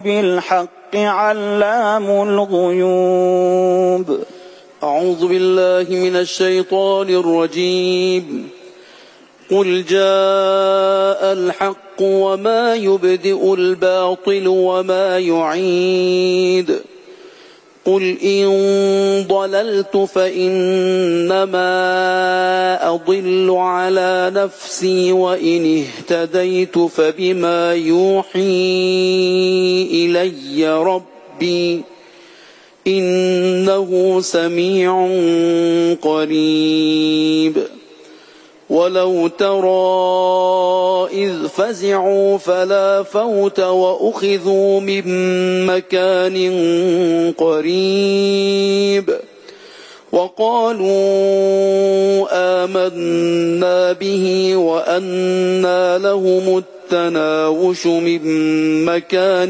بالحق علام الغيوب. أعوذ بالله من الشيطان الرجيم. قل جاء الحق وما يبدئ الباطل وما يعيد. قل إن ضللت فإنما أضل على نفسي وإن اهتديت فبما يوحي إلي ربي إنه سميع قريب. ولو ترى إذ فزعوا فلا فوت وأخذوا من مكان قريب وقالوا آمنا به وأنى لهم التناوش من مكان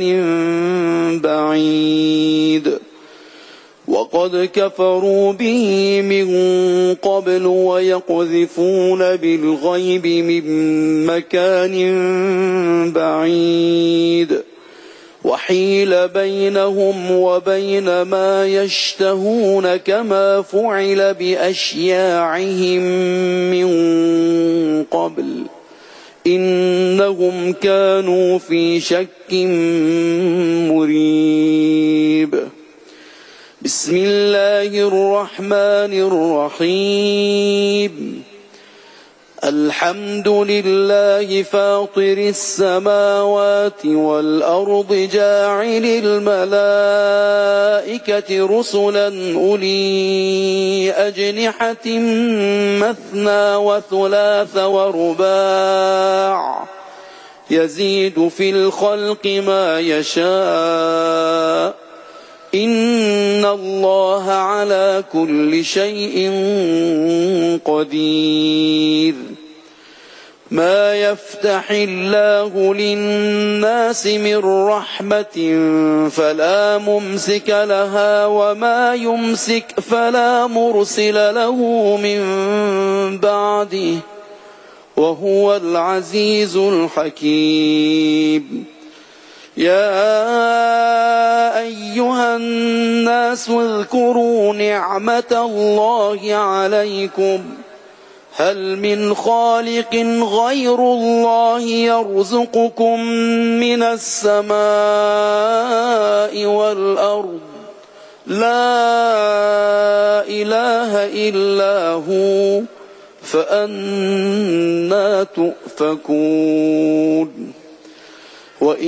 بعيد وقد كفروا به من قبل ويقذفون بالغيب من مكان بعيد وحيل بينهم وبين ما يشتهون كما فعل بأشياعهم من قبل إنهم كانوا في شك مريب. بسم الله الرحمن الرحيم. الحمد لله فاطر السماوات والأرض جاعل الملائكة رسلا أولي أجنحة مثنى وثلاث ورباع يزيد في الخلق ما يشاء إن الله على كل شيء قدير. ما يفتح الله للناس من رحمة فلا ممسك لها وما يمسك فلا مرسل له من بعده وهو العزيز الحكيم. يا أيها الناس اذكروا نعمة الله عليكم هل من خالق غير الله يرزقكم من السماء والأرض لا إله إلا هو فأنى تؤفكون. وإن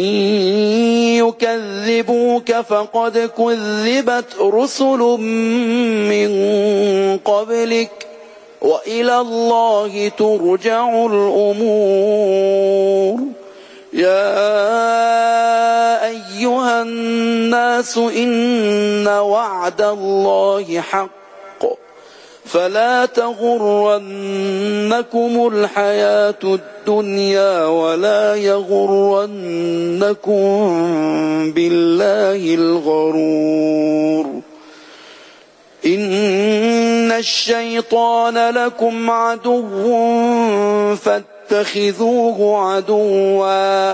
يكذبوك فقد كذبت رسل من قبلك وإلى الله ترجع الأمور. يا أيها الناس إن وعد الله حق فلا تغرنكم الحياة الدنيا ولا يغرنكم بالله الغرور. إن الشيطان لكم عدو فاتخذوه عدوا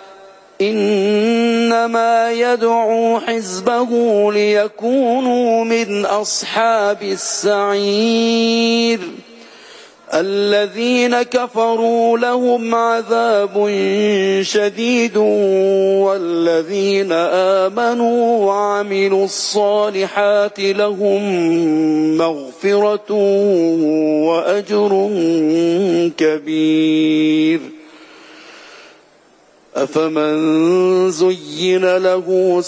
إنما يدعو حزبه ليكونوا من أصحاب السعير. الذين كفروا لهم عذاب شديد والذين آمنوا وعملوا الصالحات لهم مغفرة وأجر كبير. أفمن زين له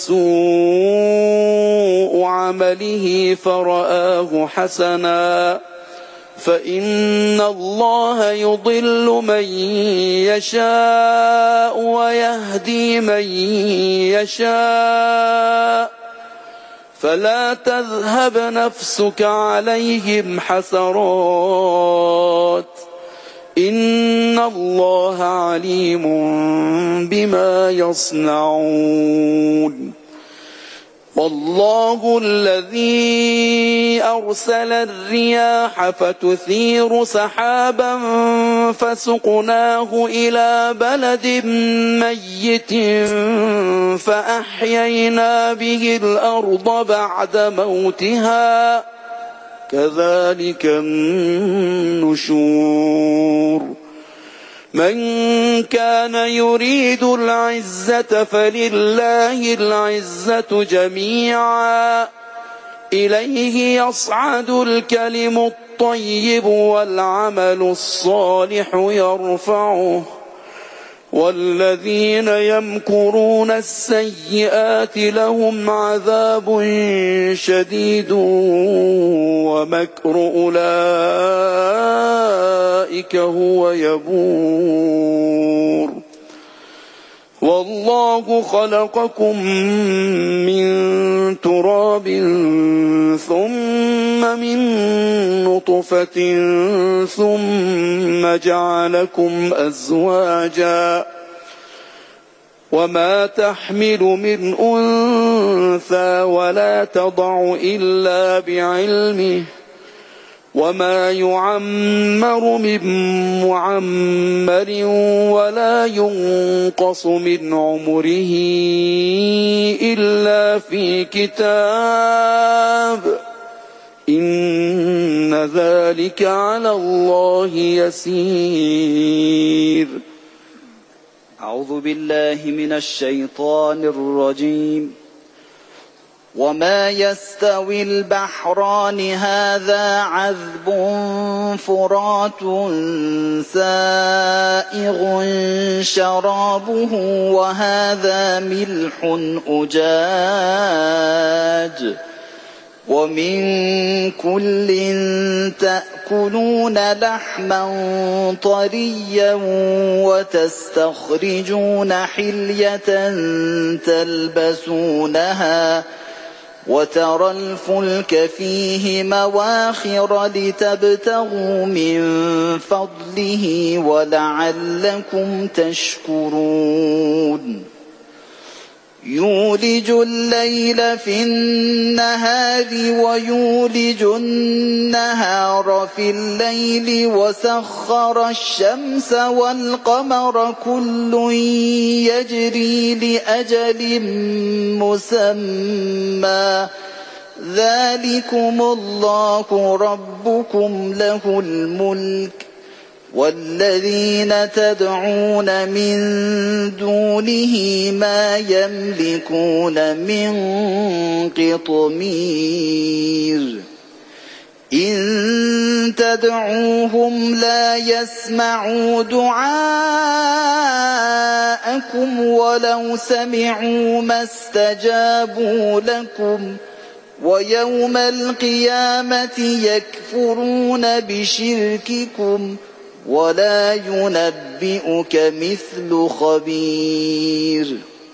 سوء عمله فرآه حسنا فإن الله يضل من يشاء ويهدي من يشاء فلا تذهب نفسك عليهم حسرات إن الله عليم بما يصنعون. الله الذي أرسل الرياح فتثير سحابا فسقناه إلى بلد ميت فأحيينا به الأرض بعد موتها كذلك النشور من كان يريد العزة فلله العزة جميعا إليه يصعد الكلم الطيب والعمل الصالح يرفعه والذين يمكرون السيئات لهم عذاب شديد ومكر أولئك هو يبور والله خلقكم من تراب ثم من نطفة ثم جعلكم أزواجا وما تحمل من أنثى ولا تضع إلا بعلمه وما يعمر من معمر ولا ينقص من عمره إلا في كتاب إن ذلك على الله يسير. أعوذ بالله من الشيطان الرجيم. وما يستوي البحران هذا عذب فرات سائغ شرابه وهذا ملح أجاج ومن كل تأكلون لحما طريا وتستخرجون حلية تلبسونها وترى الفلك فيه مواخر لتبتغوا من فضله ولعلكم تشكرون. يولج الليل في النهار ويولج النهار في الليل وسخر الشمس والقمر كل يجري لأجل مسمى ذلكم الله ربكم له الملك والذين تدعون من دونه ما يملكون من قطمير إن تدعوهم لا يسمعوا دعاءكم ولو سمعوا ما استجابوا لكم ويوم القيامة يكفرون بشرككم ولا ينبئك مثل خبير.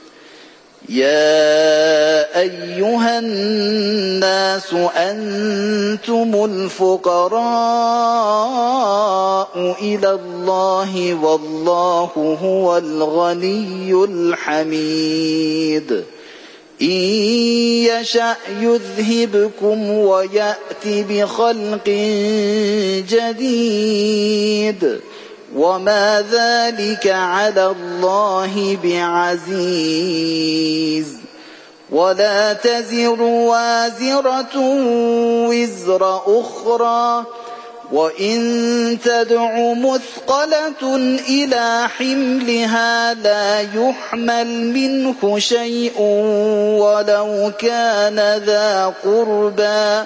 يا أيها الناس أنتم الفقراء إلى الله والله هو الغني الحميد. إن يشأ يذهبكم ويأت بخلق جديد وما ذلك على الله بعزيز. ولا تزر وازرة وزر أخرى وإن تدع مثقلة إلى حملها لا يحمل منه شيء ولو كان ذا قربى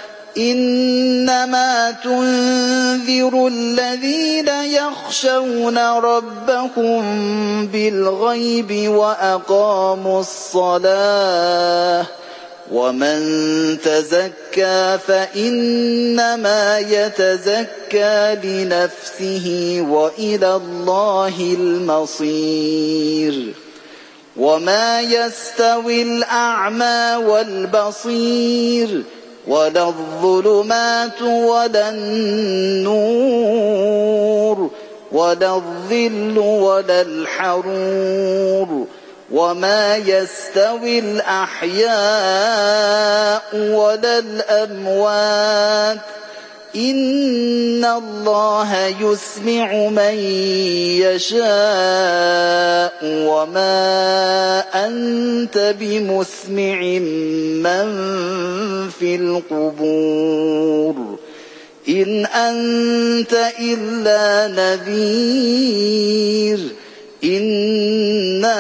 إنما تنذر الذين يخشون ربهم بالغيب وأقاموا الصلاة ومن تزكى فإنما يتزكى لنفسه وإلى الله المصير. وما يستوي الأعمى والبصير ولا الظلمات ولا النور ولا الظل ولا الحرور وما يستوي الأحياء ولا الأموات إن الله يسمع من يشاء وما أنت بمسمع من في القبور إن أنت إلا نذير إنا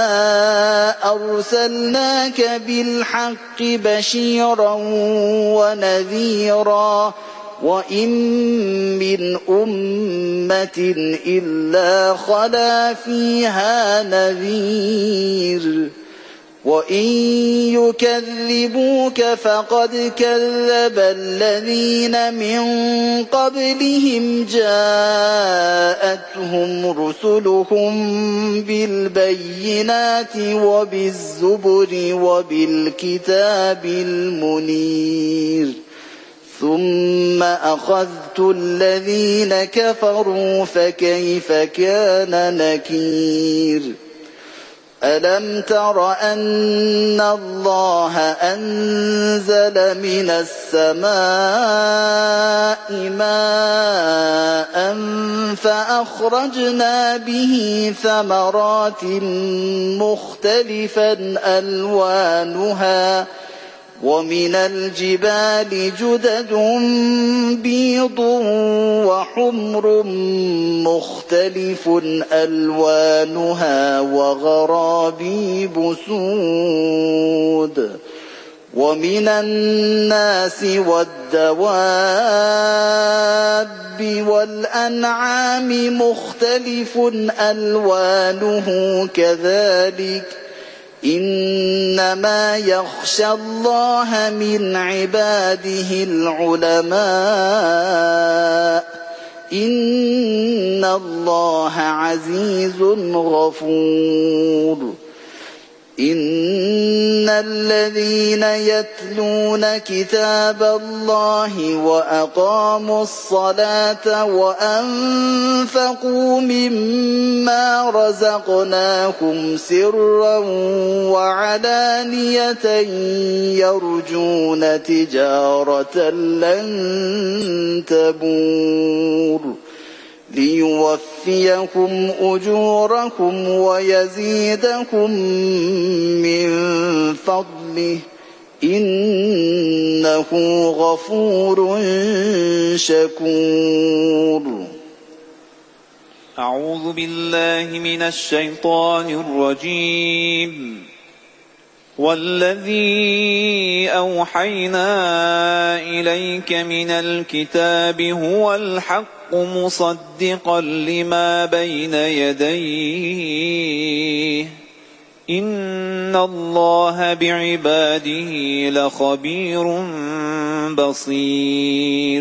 أرسلناك بالحق بشيرا ونذيرا وإن من أمة إلا خلا فيها نذير وإن يكذبوك فقد كذب الذين من قبلهم جاءتهم رسلهم بالبينات وبالزبر وبالكتاب المنير ثم أخذت الذين كفروا فكيف كان نكير ألم تر أن الله أنزل من السماء ماء فأخرجنا به ثمرات مختلفا ألوانها ومن الجبال جدد بيض وحمر مختلف ألوانها وغرابيب سود ومن الناس والدواب والأنعام مختلف ألوانه كذلك إنما يخشى الله من عباده العلماء إن الله عزيز غفور إن الذين يتلون كتاب الله وأقاموا الصلاة وأنفقوا مما رزقناهم سرا وعلانية يرجون تجارة لن تبور ليوفيكم أجوركم ويزيدكم من فضله إنه غفور شكور. أعوذ بالله من الشيطان الرجيم. والذي أوحينا إليك من الكتاب هو الحق مصدقا لما بين يديه إن الله بعباده لخبير بصير.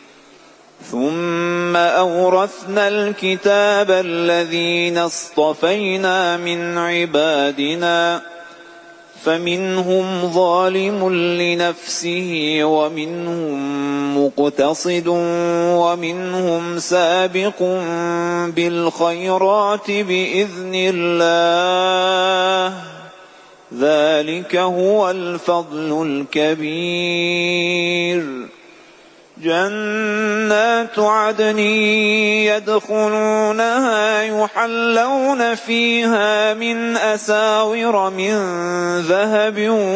ثم أورثنا الكتاب الذين اصطفينا من عبادنا فمنهم ظالم لنفسه ومنهم مقتصد ومنهم سابق بالخيرات بإذن الله ذلك هو الفضل الكبير. جنات عدن يدخلونها يحلون فيها من أساور من ذهب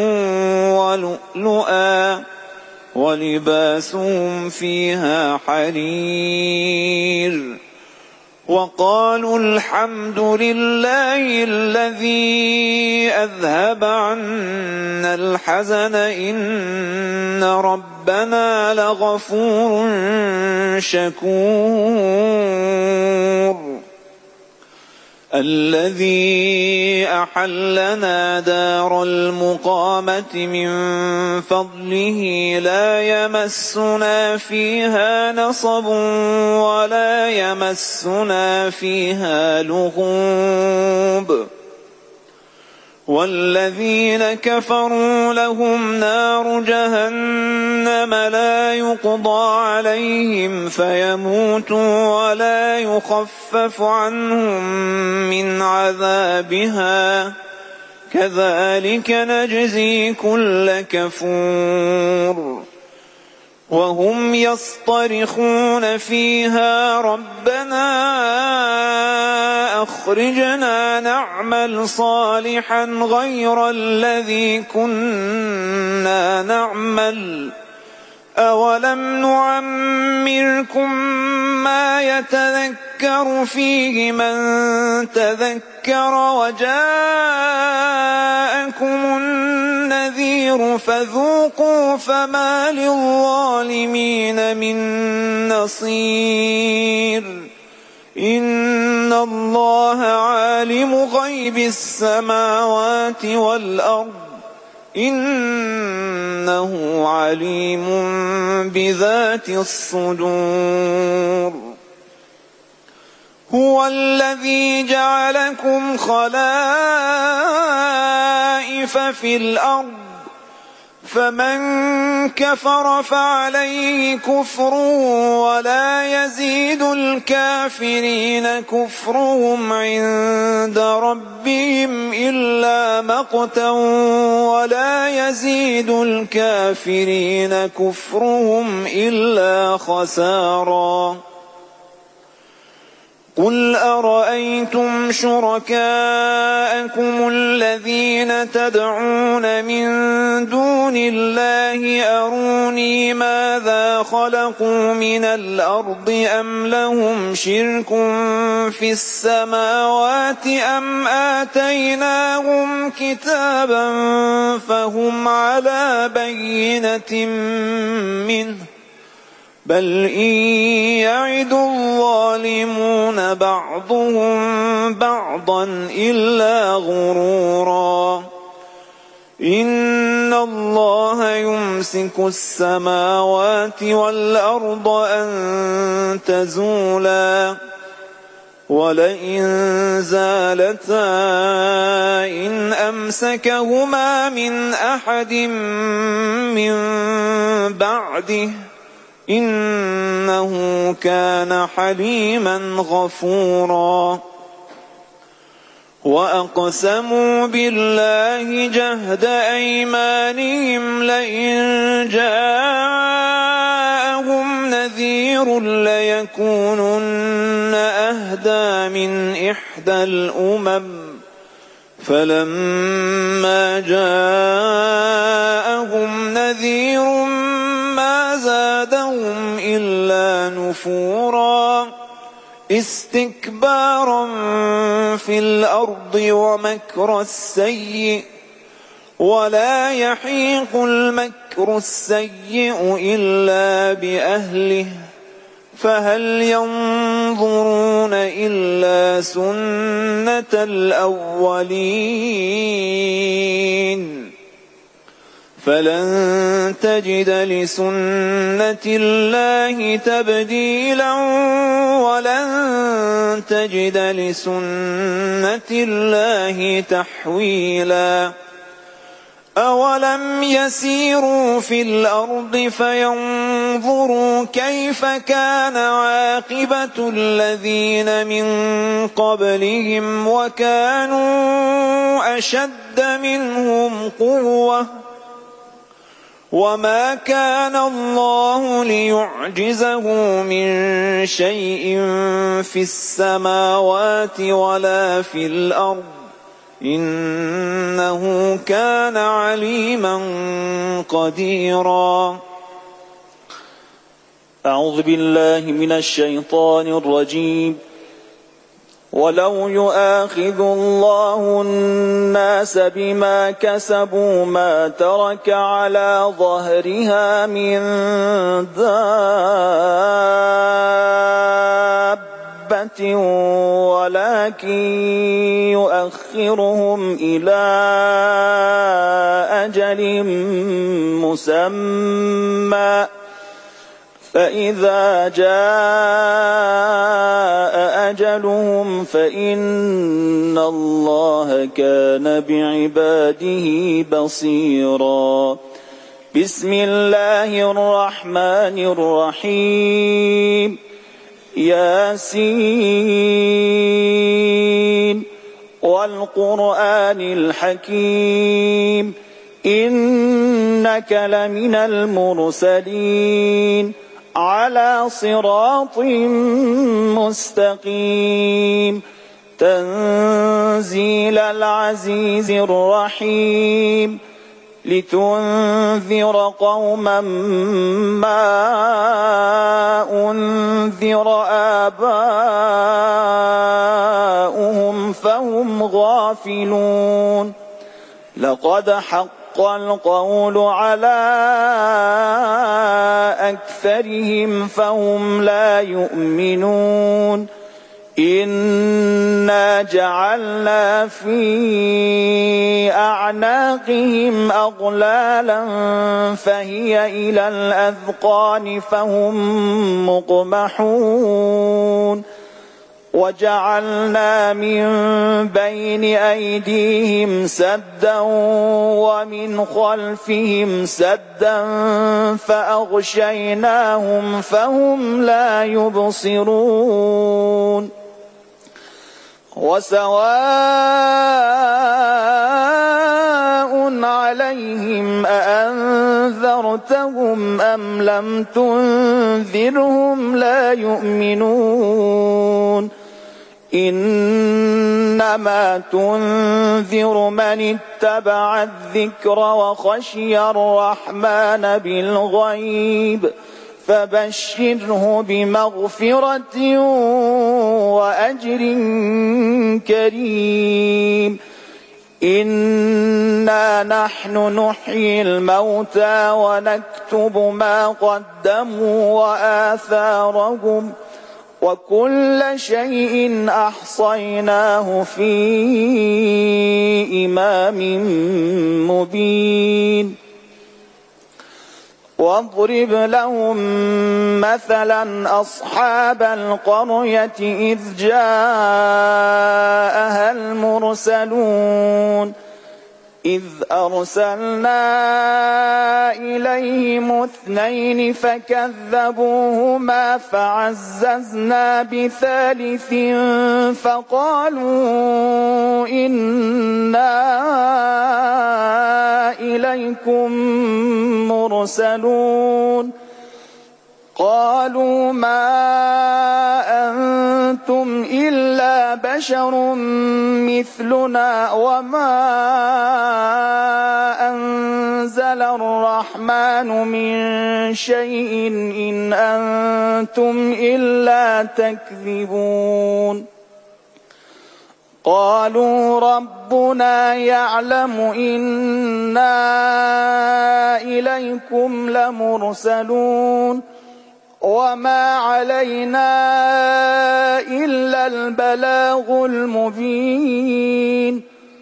ولؤلؤا ولباسهم فيها حرير. وقالوا الحمد لله الذي أذهب عنا الحزن إن ربنا لغفور شكور. الذي أحلنا دار المقامة من فضله لا يمسنا فيها نصب ولا يمسنا فيها لغوب. والذين كفروا لهم نار جهنم لا يقضى عليهم فيموتوا ولا يخفف عنهم من عذابها كذلك نجزي كل كفور وهم يصطرخون فيها ربنا أخرجنا نعمل صالحا غير الذي كنا نعمل أولم نعمركم ما يتذكر فيه من تذكر وجاءكم النذير فذوقوا فما للظالمين من نصير إن الله عالم غيب السماوات والأرض إنه عليم بذات الصدور هو الذي جعلكم خلائف في الأرض فمن كفر فعليه كفر ولا يزيد الكافرين كفرهم عند ربهم إلا مقتا ولا يزيد الكافرين كفرهم إلا خسارا قل أرأيتم شركاءكم الذين تدعون من دون الله أروني ماذا خلقوا من الأرض أم لهم شرك في السماوات أم آتيناهم كتابا فهم على بينة منه بل إن يعد الظالمون بعضهم بعضا إلا غرورا إن الله يمسك السماوات والأرض أن تزولا ولئن زالتا إن أمسكهما من أحد من بعده إنه كان حليما غفورا وأقسموا بالله جهد أيمانهم لئن جاءهم نذير ليكونن أهدى من إحدى الأمم فلما جاءهم نذير ما زادهم إلا نفورا استكبارا في الأرض ومكر السيء ولا يحيق المكر السيء إلا بأهله فهل ينظرون إلا سنة الأولين فلن تجد لسنة الله تبديلا ولن تجد لسنة الله تحويلا أولم يسيروا في الأرض فينظروا كيف كان عاقبة الذين من قبلهم وكانوا أشد منهم قوة وما كان الله ليعجزه من شيء في السماوات ولا في الأرض إنه كان عليما قديرا أعوذ بالله من الشيطان الرجيم ولو يؤاخذ الله الناس بما كسبوا ما ترك على ظهرها من دابة ولكن يؤخرهم إلى أجل مسمى فإذا جاء أجلهم فإن الله كان بعباده بصيرا بسم الله الرحمن الرحيم ياسين والقرآن الحكيم إنك لمن المرسلين على صراط مستقيم تنزيل العزيز الرحيم لتنذر قوما ما أنذر آباؤهم فهم غافلون لقد حق القول على أكثرهم فهم لا يؤمنون إنا جعلنا في أعناقهم أغلالا فهي إلى الأذقان فهم مقمحون وجعلنا من بين أيديهم سدا ومن خلفهم سدا فأغشيناهم فهم لا يبصرون وسواء عليهم أأنذرتهم أم لم تنذرهم لا يؤمنون إنما تنذر من اتبع الذكر وخشي الرحمن بالغيب فبشره بمغفرة وأجر كريم إنا نحن نحيي الموتى ونكتب ما قدموا وآثارهم وكل شيء أحصيناه في إمام مبين واضرب لهم مثلا أصحاب القرية إذ جاءها المرسلون إذ أرسلنا إليهم 2 فكذبوهما فعززنا بثالث فقالوا إنا إليكم مرسلون قالوا ما أنتم إلا بشر مثلنا وما أنزل الرحمن من شيء إن أنتم إلا تكذبون قالوا ربنا يعلم إنا إليكم لمرسلون وما علينا إلا البلاغ المبين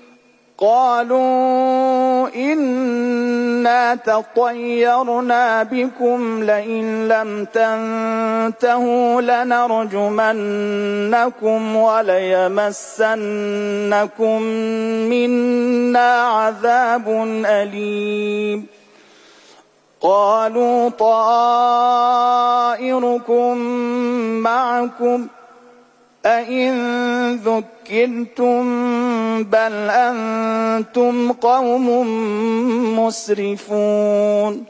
قالوا إنا تطيرنا بكم لئن لم تنتهوا لنرجمنكم وليمسنكم منا عذاب أليم قالوا طائركم معكم أئن ذكرتم بل أنتم قوم مسرفون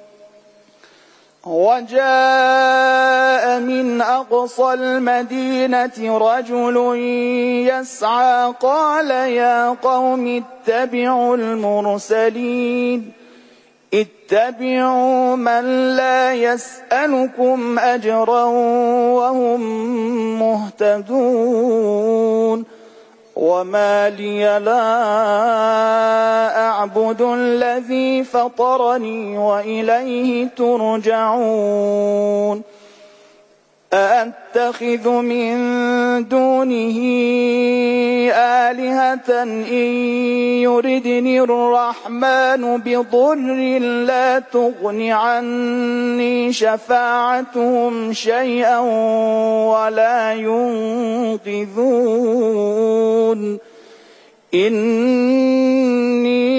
وجاء من أقصى المدينة رجل يسعى قال يا قوم اتبعوا المرسلين اتبعوا من لا يسألكم أجرا وهم مهتدون وما لي لا أعبد الذي فطرني وإليه ترجعون أأتخذ من دونه آلهة إن يردني الرحمن بضر لا تغن عني شفاعتهم شيئا ولا ينقذون إني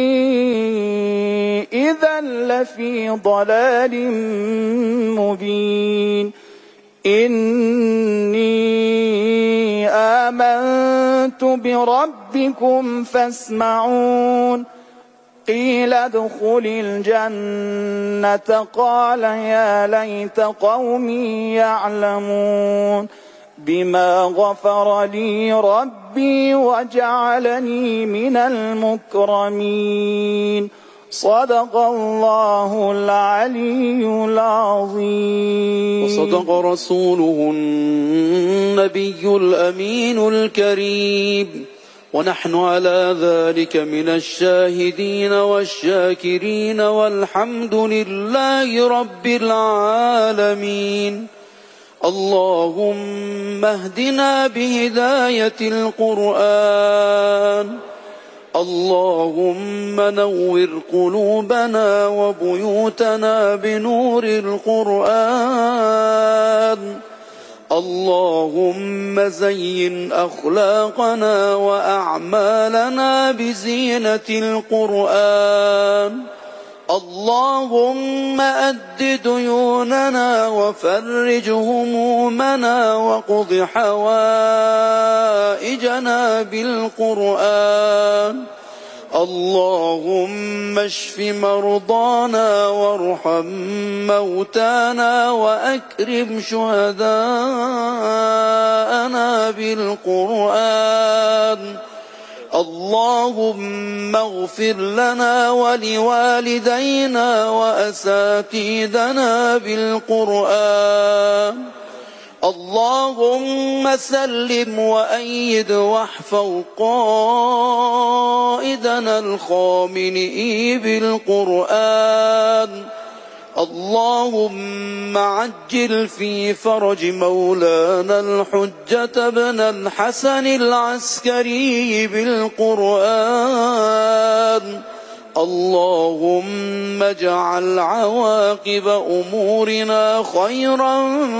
إذا لفي ضلال مبين إني آمنت بربكم فاسمعون قيل ادخل الجنة قال يا ليت قومي يعلمون بما غفر لي ربي وجعلني من المكرمين صدق الله العلي العظيم. وصدق رسوله النبي الأمين الكريم، ونحن على ذلك من الشاهدين والشاكرين، والحمد لله رب العالمين. اللهم اهدنا بهداية القرآن، اللهم نور قلوبنا وبيوتنا بنور القرآن، اللهم زين أخلاقنا وأعمالنا بزينة القرآن، اللهم أد ديوننا وفرج همومنا وقض حوائجنا بالقرآن، اللهم اشف مرضانا وارحم موتانا وأكرم شهداءنا بالقرآن، اللهم اغفر لنا ولوالدينا وأساتذتنا بالقرآن، اللهم سلم وأيد واحفظ قائدنا الخامنئي بالقرآن، اللهم عجل في فرج مولانا الحجة بن الحسن العسكري بالقرآن، اللهم اجعل عواقب أمورنا خيرا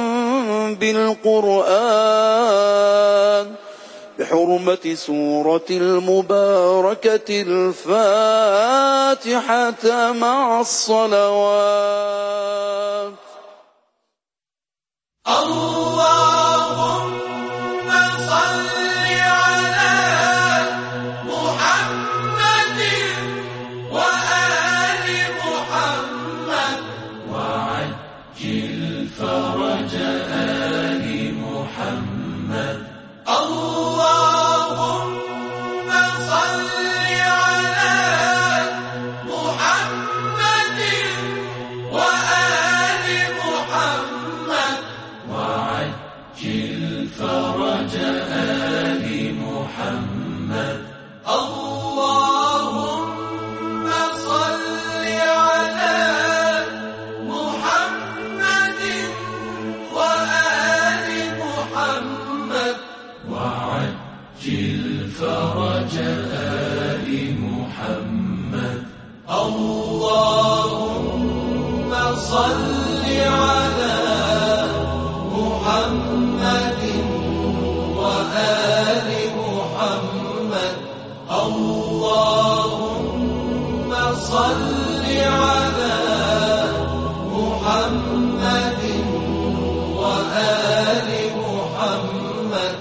بالقرآن، بحرمة سورة المباركة الفاتحة مع الصلوات. اللهم صل على محمد وآل محمد وعجل فرج آل محمد. اللهم صل على محمد وآل محمد وعجل فرج آل محمد. اللهم صل على محمد وآل محمد وعجل فرج آل محمد. اللهم صل على محمد وآل محمد. اللهم صل على محمد وآل محمد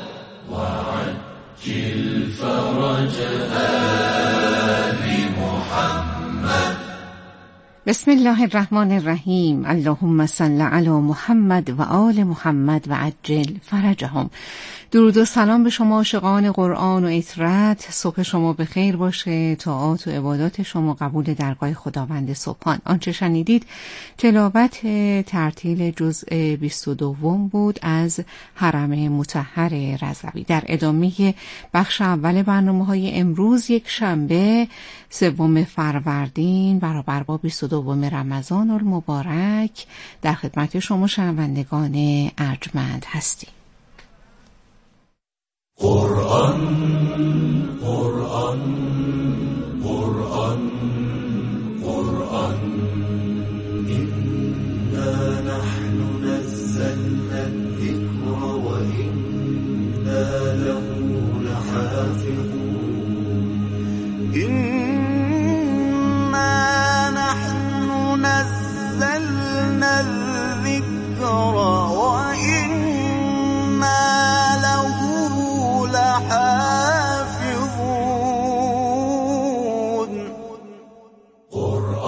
وعجل فرج آل محمد. بسم الله الرحمن الرحیم. اللهم صل علی محمد و آل محمد و عجل فرجهم. درود و سلام به شما عاشقان قرآن و اطرت. صبح شما به خیر باشه، طاعات و عبادات شما قبول درگاه خداوند سبحان. آنچه شنیدید تلاوت ترتیل جزء 22 بود از حرم مطهر رضوی. در ادامه بخش اول برنامه‌های امروز، یک شنبه 3 فروردین برابر با 22 رمضان المبارک، در خدمت شما شنوندگان ارجمند هستیم. قرآن قرآن قرآن قرآن إنا نحن نزلنا الذكر وإنا له لحافظون. إنا نحن نزلنا الذكر وإنا له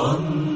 قرآن